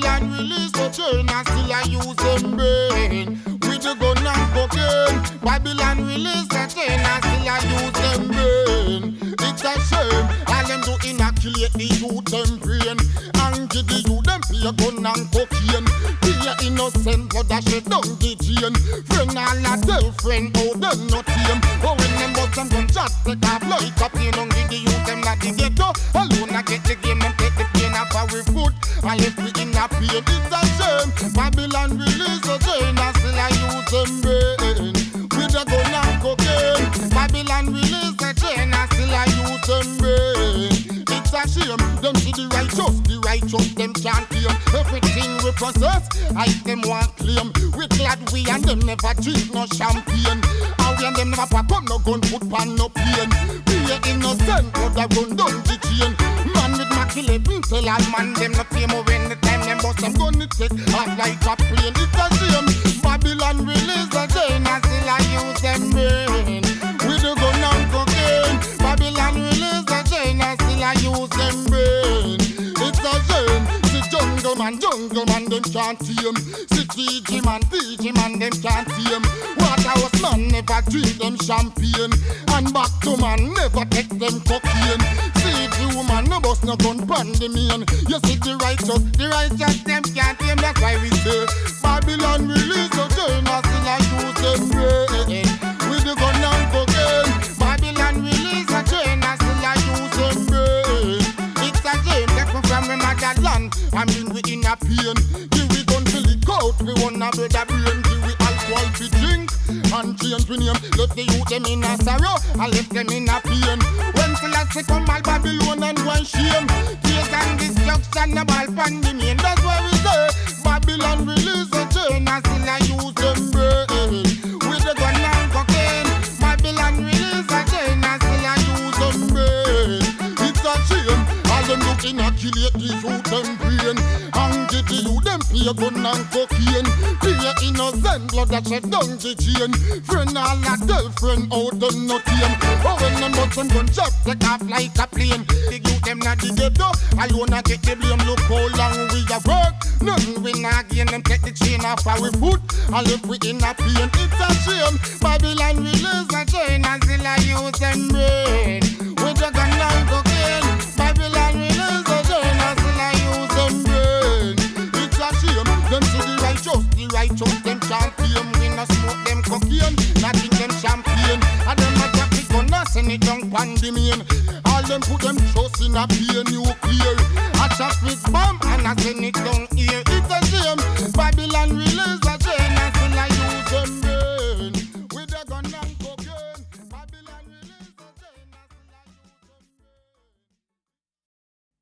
Babylon release the chain and still I use them brain. With the gun and cocaine. Babylon release the chain and still I use them brain. It's a shame. All them do inoculate the youth them brain. And give the youth them pay gun and cocaine. Be innocent but that shit don't get chain. Friend all a tell friend how them not tame. Oh when them bust them gun shot take off like a plane. Don't give the youth them not the ghetto. Alone I get the game and take the pain off our foot. And if we in a pain it's a shame. Babylon release the chain and still I use them brain. With the gun and cocaine. Babylon release the chain and still I use them brain. It's a shame. Them see the righteous them can't claim. Everything we possess, I them want claim. We glad we and them never drink no champagne. And we and them never pack up no gun, put pan no pain. We are innocent, but I run down the chain. Man with Machiavelli, tell all man them no fame. When the time them bust them gun, it take off like a plane. It's a shame. Babylon release the chain and still I use them brain. With the gun and cocaine. Babylon release the chain and still I use them brain. It's a shame. See jungle man, them can't tame. See TG man, them can't tame. Waterhouse man never drink them champagne. And back to man never take them cocaine. See if you man no bust no gun pan the main. You see the righteous them can't tame. That's why we say Babylon release the chain and still I use them brain. With the gun and cocaine. Babylon release the chain and still I use them brain. It's a shame, take me from my motherland. I mean we in a pain. Give we gun till it out. We wanna build a brain. Give we alcohol to drink and change we name. Let the youth them in a sorrow and left them in a pain. When Selassie come all Babylon and one shame. Tears and destruction of all pandemic. That's why we say Babylon release the chain and still I use them brain. With the gun and cocaine. Babylon release the chain and still I use them brain. It's a shame. All them look inoculate the youth them brain. And give the youth them pay gun and cocaine. Pay innocent blood that shed down the chain. Friend all a tell friend how them not tame. Oh when them bust them gun shot take off like a plane. The youth them not the ghetto. Alone a get the blame. Look how long we a work. Nothing we not gain. Them take the chain off our foot. And if we in a pain it's a shame. Babylon release the chain and still I use them brain. With the gun and cocaine. Babylon release the chain and still I use them brain. It's a shame. Them see the righteous them can't claim. We no smoke them cocaine, not drink them champagne. And them a drop it gun and send it down pandemic. All them put them trust in a pain nuclear. A traffic bomb and a send it